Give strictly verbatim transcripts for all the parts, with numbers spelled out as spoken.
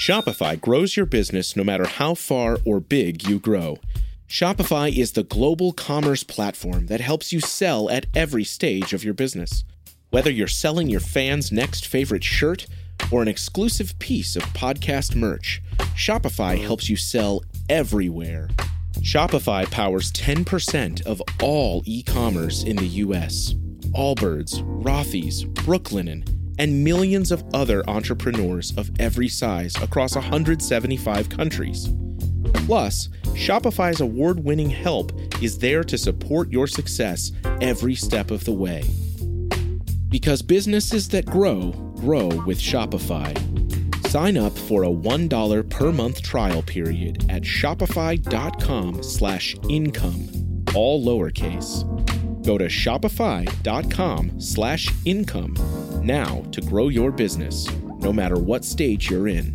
Shopify grows your business no matter how far or big you grow. Shopify is the global commerce platform that helps you sell at every stage of your business. Whether you're selling your fans' next favorite shirt or an exclusive piece of podcast merch, Shopify helps you sell everywhere. Shopify powers ten percent of all e-commerce in the U S. Allbirds, Rothy's, Brooklinen, and millions of other entrepreneurs of every size across one hundred seventy-five countries. Plus, Shopify's award-winning help is there to support your success every step of the way. Because businesses that grow, grow with Shopify. Sign up for a one dollar per month trial period at shopify.com slash income, all lowercase. Go to shopify.com slash income now to grow your business, no matter what stage you're in.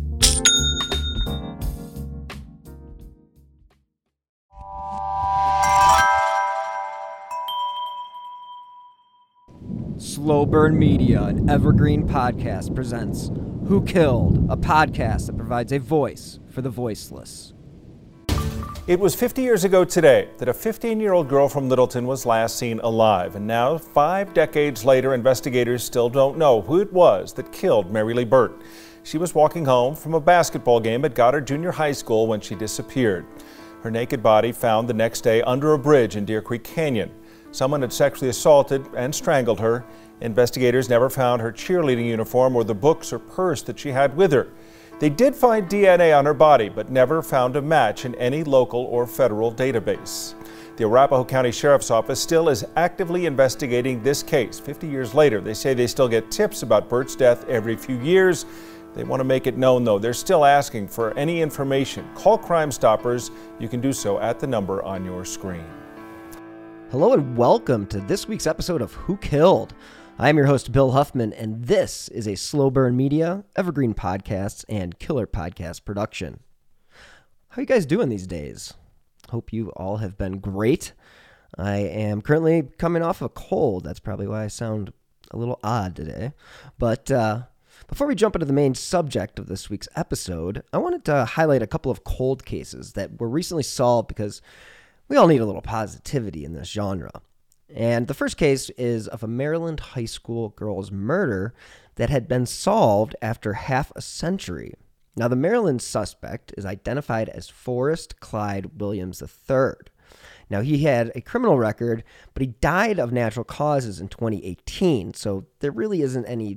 Slow Burn Media, an evergreen podcast, presents Who Killed, a podcast that provides a voice for the voiceless. It was fifty years ago today that a fifteen-year-old girl from Littleton was last seen alive. And now, five decades later, investigators still don't know who it was that killed Mary Lee Burt. She was walking home from a basketball game at Goddard Junior High School when she disappeared. Her naked body found the next day under a bridge in Deer Creek Canyon. Someone had sexually assaulted and strangled her. Investigators never found her cheerleading uniform or the books or purse that she had with her. They did find D N A on her body, but never found a match in any local or federal database. The Arapahoe County Sheriff's Office still is actively investigating this case. fifty years later, they say they still get tips about Burt's death every few years. They want to make it known, though, they're still asking for any information. Call Crime Stoppers. You can do so at the number on your screen. Hello and welcome to this week's episode of Who Killed? I'm your host, Bill Huffman, and this is a Slow Burn Media, Evergreen Podcasts, and Killer Podcast production. How are you guys doing these days? Hope you all have been great. I am currently coming off a cold. That's probably why I sound a little odd today. But uh, before we jump into the main subject of this week's episode, I wanted to highlight a couple of cold cases that were recently solved because we all need a little positivity in this genre. And the first case is of a Maryland high school girl's murder that had been solved after half a century. Now, the Maryland suspect is identified as Forrest Clyde Williams the third. Now, he had a criminal record, but he died of natural causes in twenty eighteen, so there really isn't any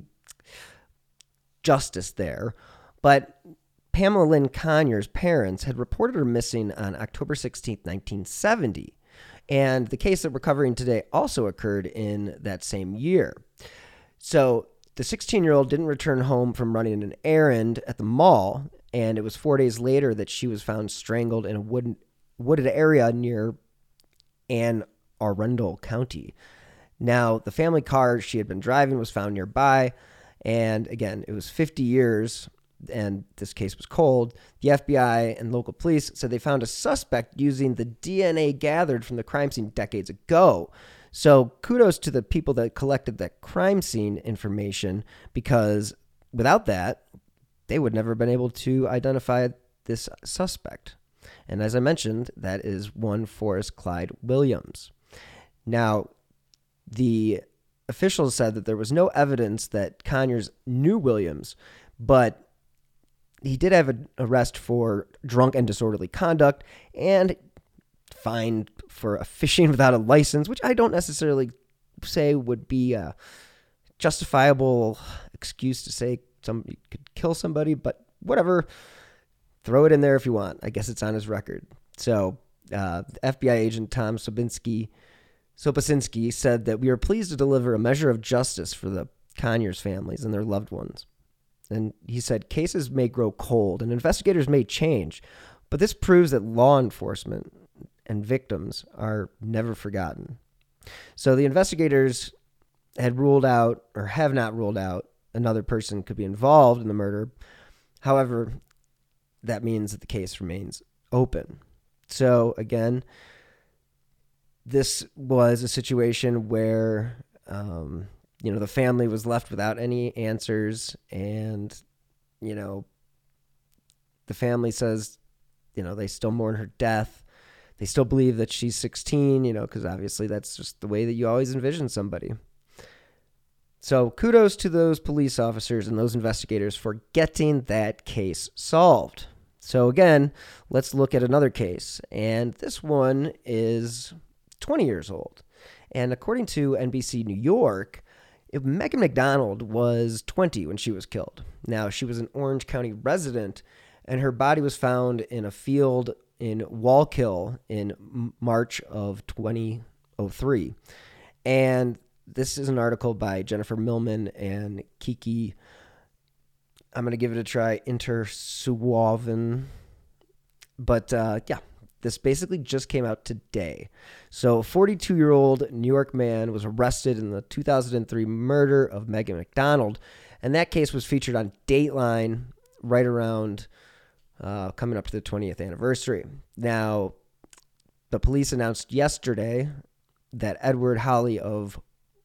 justice there. But Pamela Lynn Conyers' parents had reported her missing on October sixteenth, nineteen seventy. And the case that we're covering today also occurred in that same year. So the sixteen-year-old didn't return home from running an errand at the mall, and it was four days later that she was found strangled in a wood, wooded area near Anne Arundel County. Now, the family car she had been driving was found nearby, and again, it was fifty years and this case was cold. The F B I and local police said they found a suspect using the D N A gathered from the crime scene decades ago. So kudos to the people that collected that crime scene information, because without that, they would never have been able to identify this suspect. And as I mentioned, that is one Forrest Clyde Williams. Now, the officials said that there was no evidence that Conyers knew Williams, but he did have an arrest for drunk and disorderly conduct and fined for fishing without a license, which I don't necessarily say would be a justifiable excuse to say somebody could kill somebody, but whatever. Throw it in there if you want. I guess it's on his record. So uh, F B I agent Tom Sobinski, Soposinski said that we are pleased to deliver a measure of justice for the Conyers families and their loved ones. And he said, cases may grow cold and investigators may change, but this proves that law enforcement and victims are never forgotten. So the investigators had ruled out, or have not ruled out, another person could be involved in the murder. However, that means that the case remains open. So again, this was a situation where um, you know, the family was left without any answers, and, you know, the family says, you know, they still mourn her death. They still believe that she's sixteen, you know, because obviously that's just the way that you always envision somebody. So kudos to those police officers and those investigators for getting that case solved. So again, let's look at another case. And this one is twenty years old. And according to N B C New York, Megan McDonald was twenty when she was killed. Now, she was an Orange County resident, and her body was found in a field in Wallkill in March of twenty oh three. And this is an article by Jennifer Millman and Kiki, I'm going to give it a try, Intersuaven. But uh, yeah, this basically just came out today. So a forty-two-year-old New York man was arrested in the two thousand three murder of Megan McDonald. And that case was featured on Dateline right around uh, coming up to the twentieth anniversary. Now, the police announced yesterday that Edward Holly of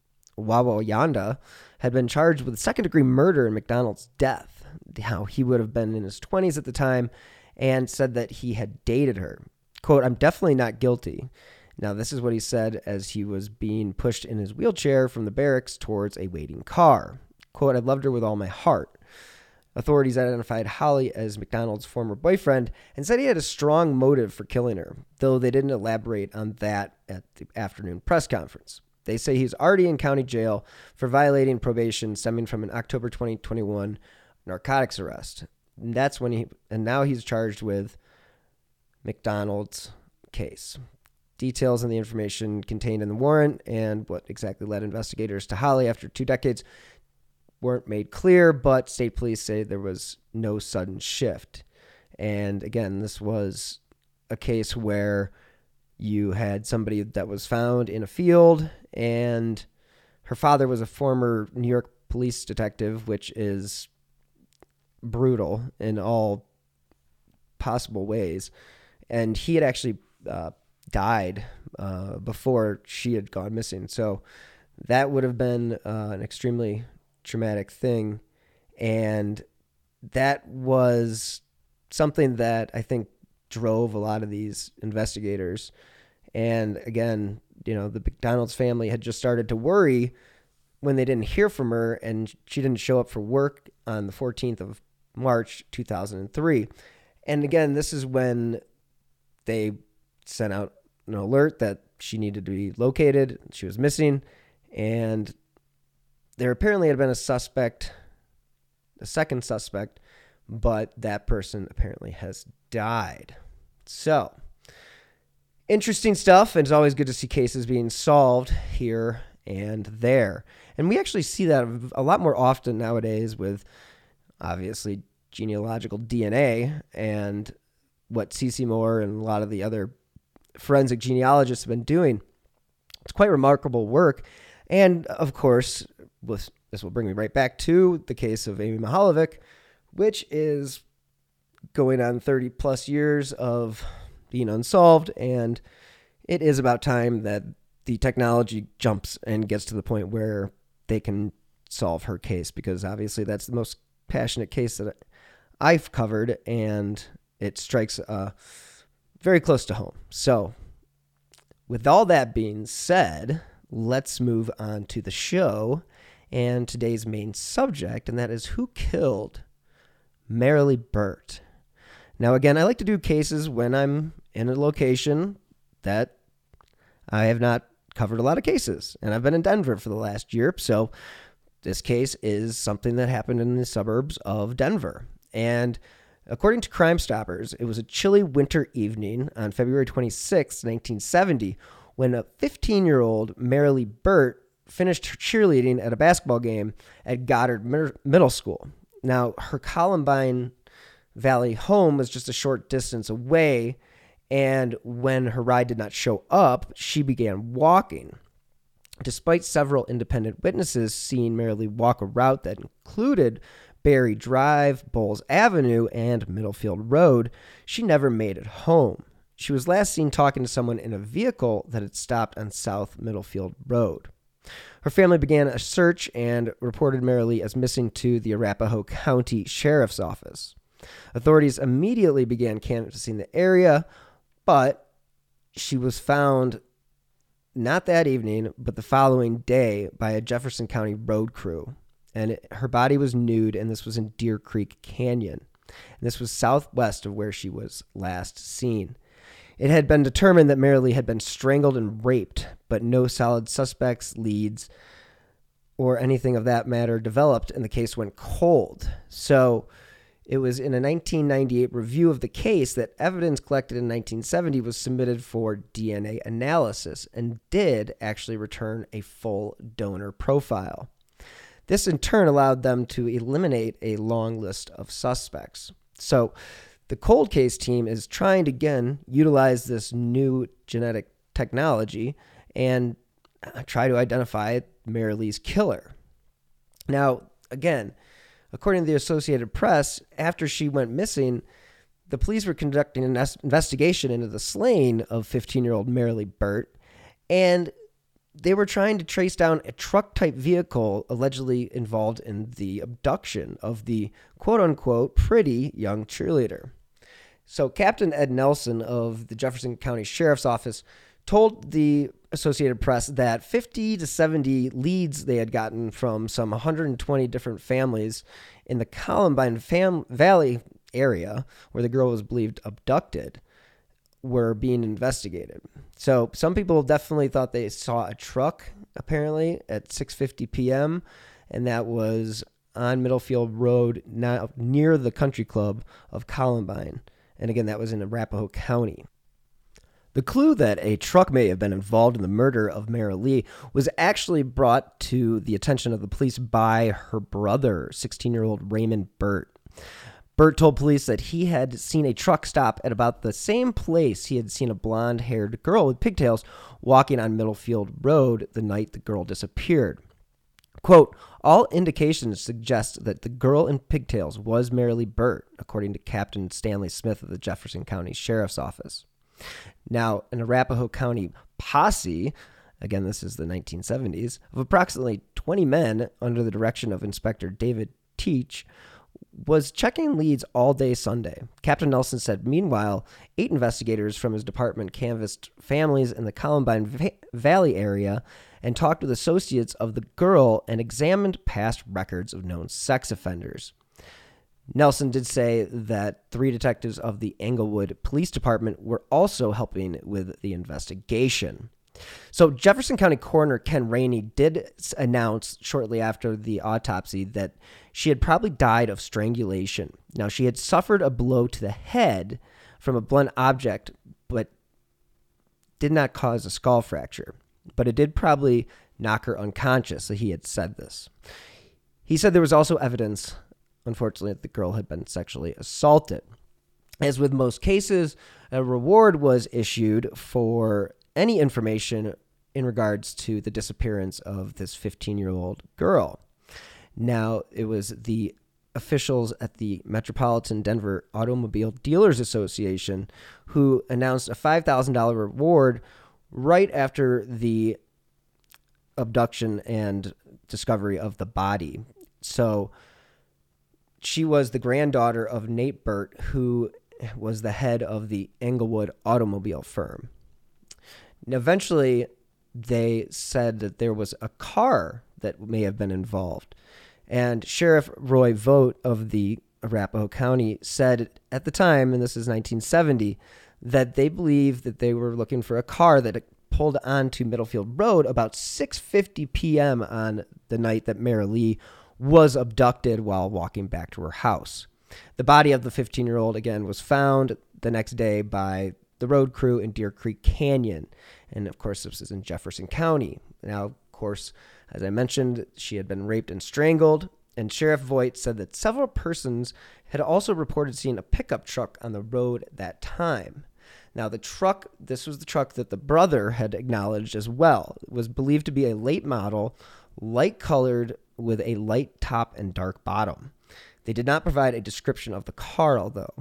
Wawayanda had been charged with second-degree murder in McDonald's death. How he would have been in his twenties at the time, and said that he had dated her. Quote, "I'm definitely not guilty." Now, this is what he said as he was being pushed in his wheelchair from the barracks towards a waiting car. Quote, "I loved her with all my heart." Authorities identified Holly as McDonald's former boyfriend and said he had a strong motive for killing her, though they didn't elaborate on that at the afternoon press conference. They say he's already in county jail for violating probation stemming from an October twenty twenty-one narcotics arrest. And that's when he, and now he's charged with McDonald's case. Details and the information contained in the warrant and what exactly led investigators to Holly after two decades weren't made clear, but state police say there was no sudden shift. And again, this was a case where you had somebody that was found in a field, and her father was a former New York police detective, which is brutal in all possible ways. And he had actually uh, died uh, before she had gone missing. So that would have been uh, an extremely traumatic thing. And that was something that I think drove a lot of these investigators. And again, you know, the McDonald's family had just started to worry when they didn't hear from her, and she didn't show up for work on the fourteenth of March, two thousand three. And again, this is when they sent out an alert that she needed to be located. She was missing. And there apparently had been a suspect, a second suspect, but that person apparently has died. So, interesting stuff, and it's always good to see cases being solved here and there. And we actually see that a lot more often nowadays with, obviously, genealogical D N A and what Cece Moore and a lot of the other forensic genealogists have been doing. It's quite remarkable work. And, of course, this will bring me right back to the case of Amy Mihaljevic, which is going on thirty plus years of being unsolved, and it is about time that the technology jumps and gets to the point where they can solve her case, because obviously that's the most passionate case that I've covered, and it strikes uh, very close to home. So with all that being said, let's move on to the show and today's main subject, and that is who killed Marilee Burt. Now, again, I like to do cases when I'm in a location that I have not covered a lot of cases, and I've been in Denver for the last year, so this case is something that happened in the suburbs of Denver. And according to Crime Stoppers, it was a chilly winter evening on February twenty-sixth, nineteen seventy, when a fifteen-year-old Marilee Burt finished her cheerleading at a basketball game at Goddard Middle School. Now, her Columbine Valley home was just a short distance away, and when her ride did not show up, she began walking. Despite several independent witnesses seeing Marilee walk a route that included Berry Drive, Bowles Avenue, and Middlefield Road, she never made it home. She was last seen talking to someone in a vehicle that had stopped on South Middlefield Road. Her family began a search and reported Marilee as missing to the Arapahoe County Sheriff's Office. Authorities immediately began canvassing the area, but she was found not that evening, but the following day by a Jefferson County road crew. And it, her body was nude, and this was in Deer Creek Canyon. And this was southwest of where she was last seen. It had been determined that Marilee had been strangled and raped, but no solid suspects, leads, or anything of that matter developed, and the case went cold. So it was in a nineteen ninety-eight review of the case that evidence collected in nineteen seventy was submitted for D N A analysis and did actually return a full donor profile. This in turn allowed them to eliminate a long list of suspects. So the cold case team is trying to, again, utilize this new genetic technology and try to identify Marilee's killer. Now, again, according to the Associated Press, after she went missing, the police were conducting an investigation into the slaying of fifteen-year-old Marilee Burt, and they were trying to trace down a truck-type vehicle allegedly involved in the abduction of the quote-unquote pretty young cheerleader. So Captain Ed Nelson of the Jefferson County Sheriff's Office told the Associated Press that fifty to seventy leads they had gotten from some one hundred twenty different families in the Columbine fam- Valley area where the girl was believed abducted were being investigated. So some people definitely thought they saw a truck, apparently, at six fifty p.m., and that was on Middlefield Road, now near the country club of Columbine. And again, that was in Arapahoe County. The clue that a truck may have been involved in the murder of Marilee was actually brought to the attention of the police by her brother, sixteen-year-old Raymond Burt. Burt told police that he had seen a truck stop at about the same place he had seen a blonde-haired girl with pigtails walking on Middlefield Road the night the girl disappeared. Quote, all indications suggest that the girl in pigtails was Marilee Burt, according to Captain Stanley Smith of the Jefferson County Sheriff's Office. Now, an Arapahoe County posse, again, this is the nineteen seventies, of approximately twenty men under the direction of Inspector David Teach, was checking leads all day Sunday. Captain Nelson said, meanwhile, eight investigators from his department canvassed families in the Columbine Va- Valley area and talked with associates of the girl and examined past records of known sex offenders. Nelson did say that three detectives of the Englewood Police Department were also helping with the investigation. So Jefferson County Coroner Ken Rainey did announce shortly after the autopsy that she had probably died of strangulation. Now, she had suffered a blow to the head from a blunt object, but did not cause a skull fracture. But it did probably knock her unconscious, so he had said this. He said there was also evidence, unfortunately, that the girl had been sexually assaulted. As with most cases, a reward was issued for any information in regards to the disappearance of this fifteen-year-old girl. Now, it was the officials at the Metropolitan Denver Automobile Dealers Association who announced a five thousand dollars reward right after the abduction and discovery of the body. So she was the granddaughter of Nate Burt, who was the head of the Englewood automobile firm. And eventually, they said that there was a car that may have been involved. And Sheriff Roy Vogt of the Arapahoe County said at the time, and this is nineteen seventy, that they believed that they were looking for a car that pulled onto Middlefield Road about six fifty p.m. on the night that Marilee was abducted while walking back to her house. The body of the fifteen-year-old, again, was found the next day by the road crew in Deer Creek Canyon. And, of course, this is in Jefferson County. Now, of course, as I mentioned, she had been raped and strangled. And Sheriff Voigt said that several persons had also reported seeing a pickup truck on the road at that time. Now, the truck, this was the truck that the brother had acknowledged as well. It was believed to be a late model, light-colored with a light top and dark bottom. They did not provide a description of the car, although.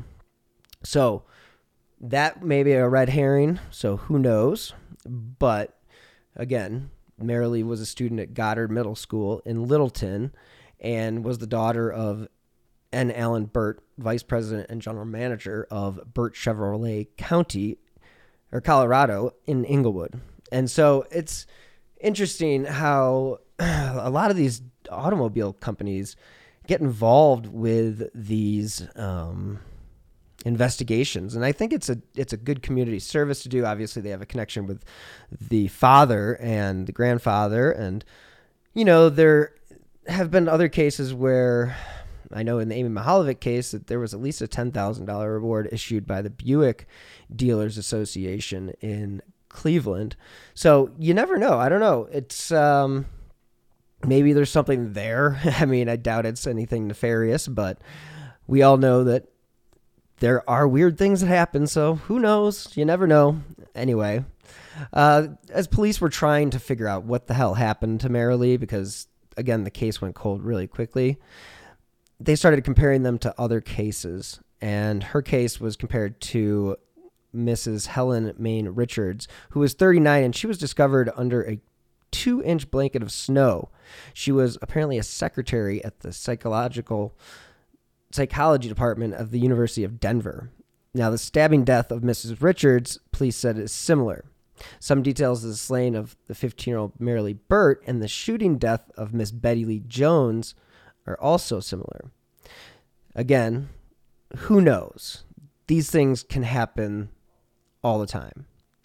So that may be a red herring, so who knows? But, again, Marilee was a student at Goddard Middle School in Littleton and was the daughter of and Alan Burt, vice president and general manager of Burt Chevrolet County, or Colorado, in Inglewood. And so it's interesting how a lot of these automobile companies get involved with these um, investigations. And I think it's a it's a good community service to do. Obviously, they have a connection with the father and the grandfather. And, you know, there have been other cases where, I know in the Amy Mihaljevic case, that there was at least a ten thousand dollars reward issued by the Buick Dealers Association in Cleveland. So you never know. I don't know. It's um, maybe there's something there. I mean, I doubt it's anything nefarious, but we all know that there are weird things that happen. So who knows? You never know. Anyway, uh, as police were trying to figure out what the hell happened to Marilee, because again, the case went cold really quickly, they started comparing them to other cases, and her case was compared to Missus Helen Main Richards, who was thirty-nine, and she was discovered under a two-inch blanket of snow. She was apparently a secretary at the psychological psychology department of the University of Denver. Now, the stabbing death of Missus Richards, police said, is similar. Some details of the slaying of the fifteen-year-old Marilee Burt and the shooting death of Miss Betty Lee Jones are also similar. Again, who knows? These things can happen all the time.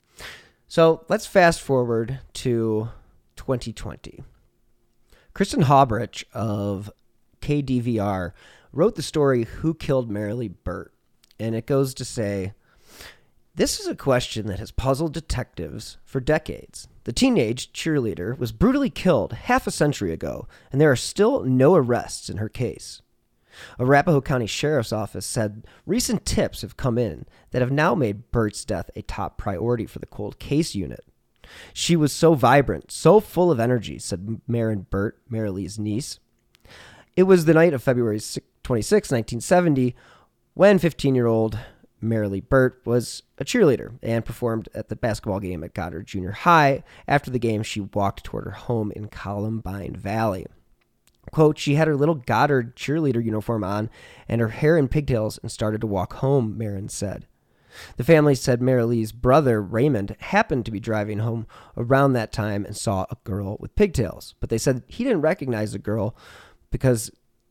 So let's fast forward to twenty twenty. Kristen Haubrich of K D V R wrote the story Who Killed Marilee Burt? And it goes to say, this is a question that has puzzled detectives for decades. The teenage cheerleader was brutally killed half a century ago, and there are still no arrests in her case. Arapahoe County Sheriff's Office said recent tips have come in that have now made Burt's death a top priority for the cold case unit. She was so vibrant, so full of energy, said Marin Burt, Marilee's niece. It was the night of February twenty-sixth, nineteen seventy, when fifteen-year-old Marilee Burt was a cheerleader and performed at the basketball game at Goddard Junior High. After the game, she walked toward her home in Columbine Valley. Quote, she had her little Goddard cheerleader uniform on and her hair in pigtails and started to walk home, Marin said. The family said Marilee's brother, Raymond, happened to be driving home around that time and saw a girl with pigtails. But they said he didn't recognize the girl because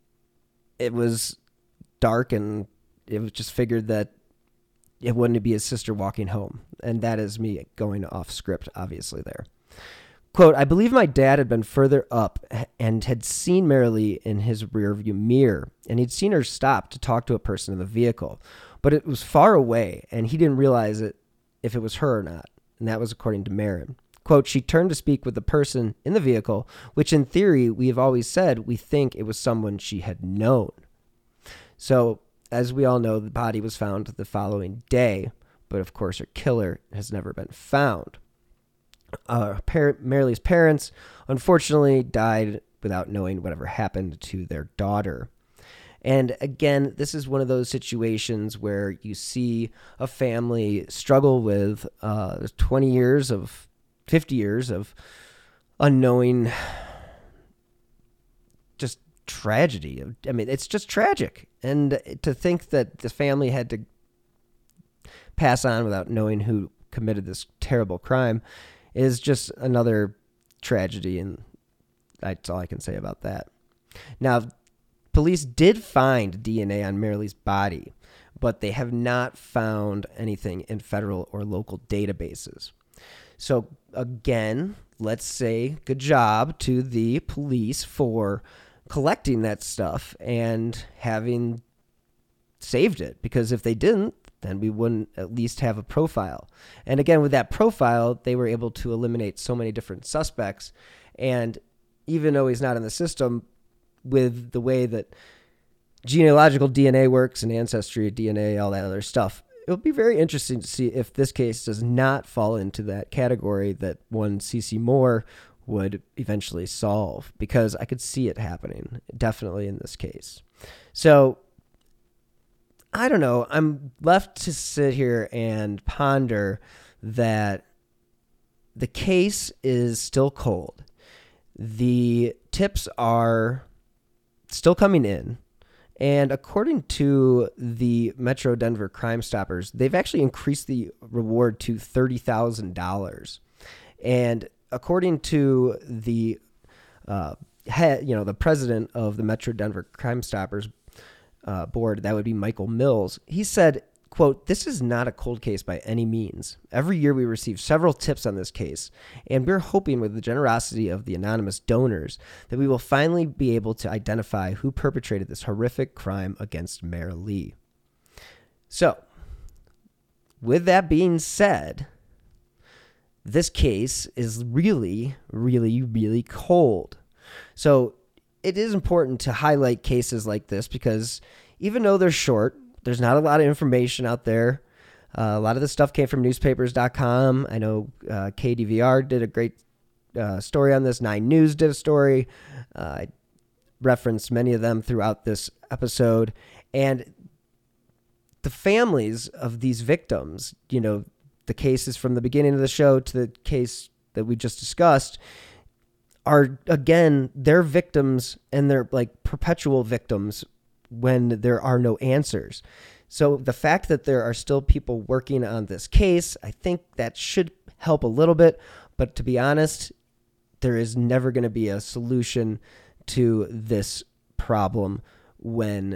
it was dark and it was just figured that it wouldn't be his sister walking home. And that is me going off script, obviously, there. Quote, I believe my dad had been further up and had seen Marilee in his rearview mirror, and he'd seen her stop to talk to a person in the vehicle. But it was far away, and he didn't realize it if it was her or not. And that was according to Marin. Quote, she turned to speak with the person in the vehicle, which in theory, we have always said we think it was someone she had known. So, as we all know, the body was found the following day, but of course her killer has never been found. Uh, par- Marilee's parents, unfortunately, died without knowing whatever happened to their daughter. And again, this is one of those situations where you see a family struggle with uh, twenty years of, fifty years of unknowing just tragedy. I mean, it's just tragic. And to think that the family had to pass on without knowing who committed this terrible crime is just another tragedy, and that's all I can say about that. Now, police did find D N A on Marilee's body, but they have not found anything in federal or local databases. So again, let's say good job to the police for collecting that stuff and having saved it, because if they didn't, then we wouldn't at least have a profile. And again, with that profile, they were able to eliminate so many different suspects. And even though he's not in the system, with the way that genealogical D N A works and ancestry D N A, all that other stuff, it would be very interesting to see if this case does not fall into that category that one C C Moore would eventually solve, because I could see it happening definitely in this case. So I don't know. I'm left to sit here and ponder that the case is still cold. The tips are still coming in. And according to the Metro Denver Crime Stoppers, they've actually increased the reward to thirty thousand dollars. And according to the uh, head, you know, the president of the Metro Denver Crime Stoppers uh, board, that would be Michael Mills, he said, quote, "This is not a cold case by any means. Every year we receive several tips on this case, and we're hoping with the generosity of the anonymous donors that we will finally be able to identify who perpetrated this horrific crime against Mayor Lee." So, with that being said, this case is really, really, really cold. So, it is important to highlight cases like this because even though they're short, there's not a lot of information out there. Uh, a lot of the stuff came from newspapers dot com. I know uh, K D V R did a great uh, story on this. Nine News did a story. Uh, I referenced many of them throughout this episode. And the families of these victims, you know, the cases from the beginning of the show to the case that we just discussed, are, again, they're victims and they're like perpetual victims when there are no answers. So the fact that there are still people working on this case, I think that should help a little bit. But to be honest, there is never going to be a solution to this problem when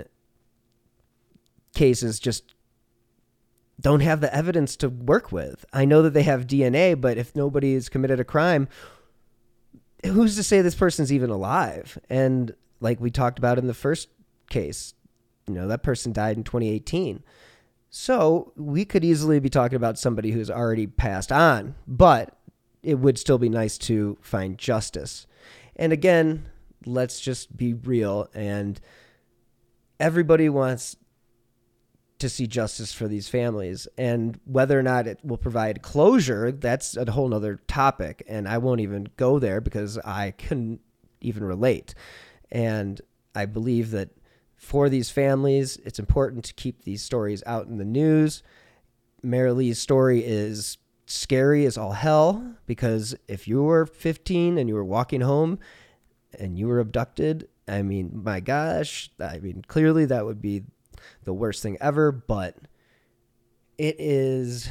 cases just don't have the evidence to work with. I know that they have D N A, but if nobody has committed a crime, who's to say this person's even alive? And like we talked about in the first case, you know, that person died in twenty eighteen. So we could easily be talking about somebody who's already passed on, but it would still be nice to find justice. And again, let's just be real. And everybody wants to see justice for these families, and whether or not it will provide closure, that's a whole nother topic. And I won't even go there because I couldn't even relate. And I believe that for these families, it's important to keep these stories out in the news. Mayor Lee's story is scary as all hell, because if you were fifteen and you were walking home and you were abducted, I mean, my gosh, I mean, clearly that would be the worst thing ever, but it is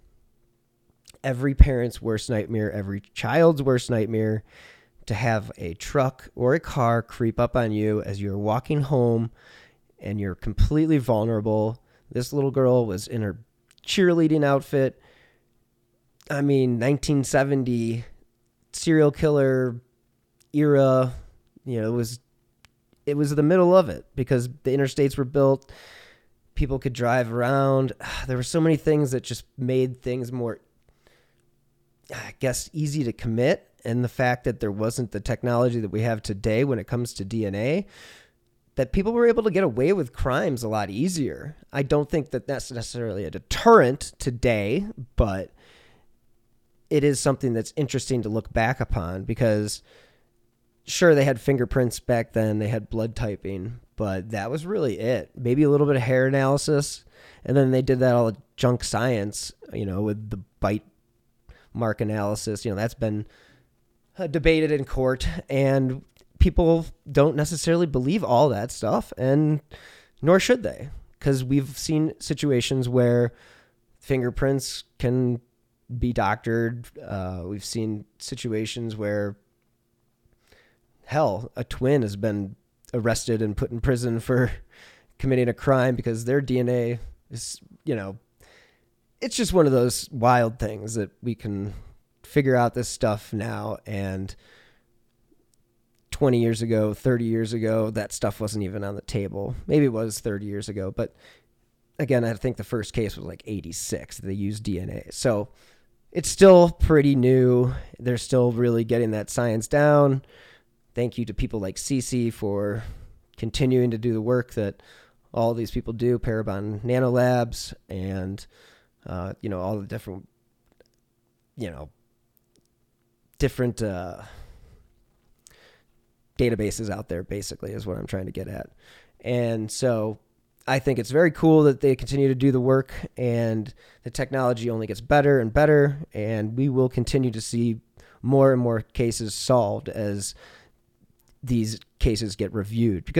every parent's worst nightmare, every child's worst nightmare, to have a truck or a car creep up on you as you're walking home and you're completely vulnerable. This little girl was in her cheerleading outfit. I mean, nineteen seventy serial killer era, you know, it was it was the middle of it because the interstates were built. People could drive around. There were so many things that just made things more, I guess, easy to commit. And the fact that there wasn't the technology that we have today when it comes to D N A, that people were able to get away with crimes a lot easier. I don't think that that's necessarily a deterrent today, but it is something that's interesting to look back upon because sure, they had fingerprints back then, they had blood typing, but that was really it. Maybe a little bit of hair analysis, and then they did that all junk science, you know, with the bite mark analysis. You know, that's been debated in court, and people don't necessarily believe all that stuff, and nor should they, because we've seen situations where fingerprints can be doctored. Uh, we've seen situations where, hell, a twin has been arrested and put in prison for committing a crime because their D N A is, you know, it's just one of those wild things that we can figure out this stuff now. And twenty years ago, thirty years ago, that stuff wasn't even on the table. Maybe it was thirty years ago. But again, I think the first case was like eighty-six. They used D N A. So it's still pretty new. They're still really getting that science down. Thank you to people like Cece for continuing to do the work that all these people do, Parabon Nanolabs, and, uh, you know, all the different, you know, different uh, databases out there, basically, is what I'm trying to get at. And so I think it's very cool that they continue to do the work, and the technology only gets better and better, and we will continue to see more and more cases solved as these cases get reviewed, because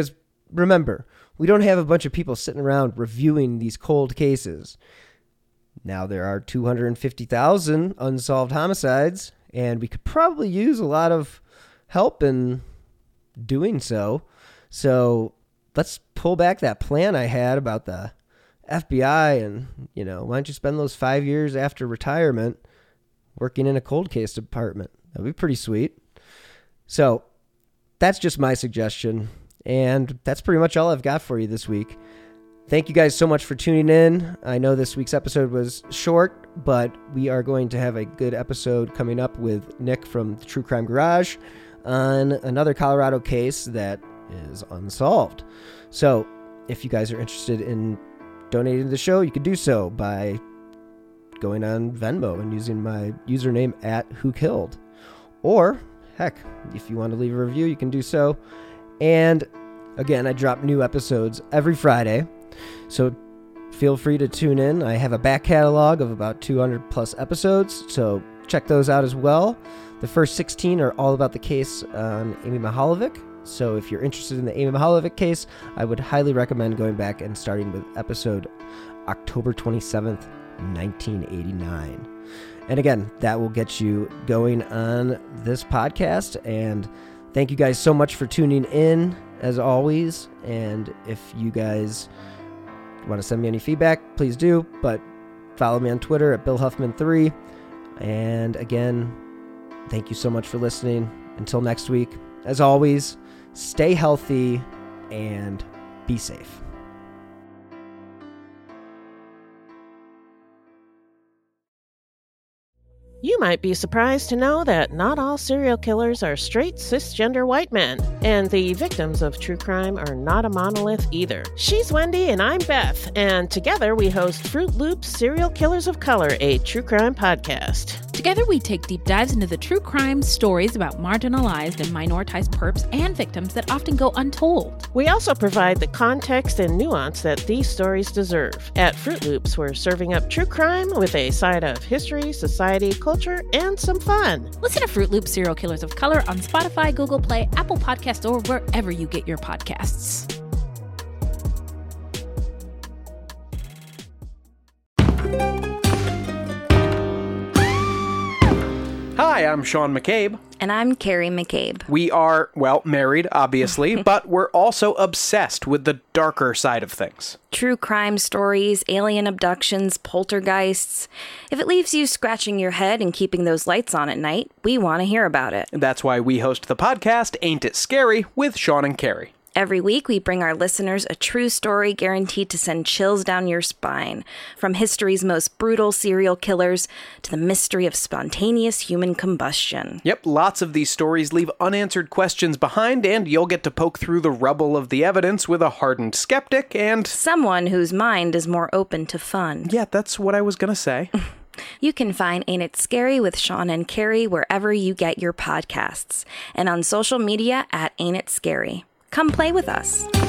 remember, we don't have a bunch of people sitting around reviewing these cold cases. Now there are two hundred fifty thousand unsolved homicides, and we could probably use a lot of help in doing so. So let's pull back that plan I had about the F B I and, you know, why don't you spend those five years after retirement working in a cold case department? That'd be pretty sweet. So that's just my suggestion. And that's pretty much all I've got for you this week. Thank you guys so much for tuning in. I know this week's episode was short, but we are going to have a good episode coming up with Nick from the True Crime Garage on another Colorado case that is unsolved. So if you guys are interested in donating to the show, you can do so by going on Venmo and using my username at WhoKilled. Or, heck, if you want to leave a review, you can do so. And again, I drop new episodes every Friday, so feel free to tune in. I have a back catalog of about two hundred plus episodes, so check those out as well. The first sixteen are all about the case on Amy Mihaljevic. So if you're interested in the Amy Mihaljevic case, I would highly recommend going back and starting with episode October twenty-seventh, nineteen eighty-nine. And again, that will get you going on this podcast. And thank you guys so much for tuning in, as always. And if you guys want to send me any feedback, please do. But follow me on Twitter at Bill Huffman three. And again, thank you so much for listening. Until next week, as always, stay healthy and be safe. You might be surprised to know that not all serial killers are straight cisgender white men, and the victims of true crime are not a monolith either. She's Wendy and I'm Beth, and together we host Fruit Loops Serial Killers of Color, a true crime podcast. Together we take deep dives into the true crime stories about marginalized and minoritized perps and victims that often go untold. We also provide the context and nuance that these stories deserve. At Fruit Loops, we're serving up true crime with a side of history, society, culture, and some fun. Listen to Fruit Loops Serial Killers of Color on Spotify, Google Play, Apple Podcasts, or wherever you get your podcasts. Hi, I'm Sean McCabe. And I'm Carrie McCabe. We are, well, married, obviously, but we're also obsessed with the darker side of things. True crime stories, alien abductions, poltergeists. If it leaves you scratching your head and keeping those lights on at night, we want to hear about it. That's why we host the podcast, Ain't It Scary, with Sean and Carrie. Every week, we bring our listeners a true story guaranteed to send chills down your spine. From history's most brutal serial killers to the mystery of spontaneous human combustion. Yep, lots of these stories leave unanswered questions behind, and you'll get to poke through the rubble of the evidence with a hardened skeptic and... someone whose mind is more open to fun. Yeah, that's what I was gonna say. You can find Ain't It Scary with Sean and Carrie wherever you get your podcasts. And on social media at Ain't It Scary. Come play with us.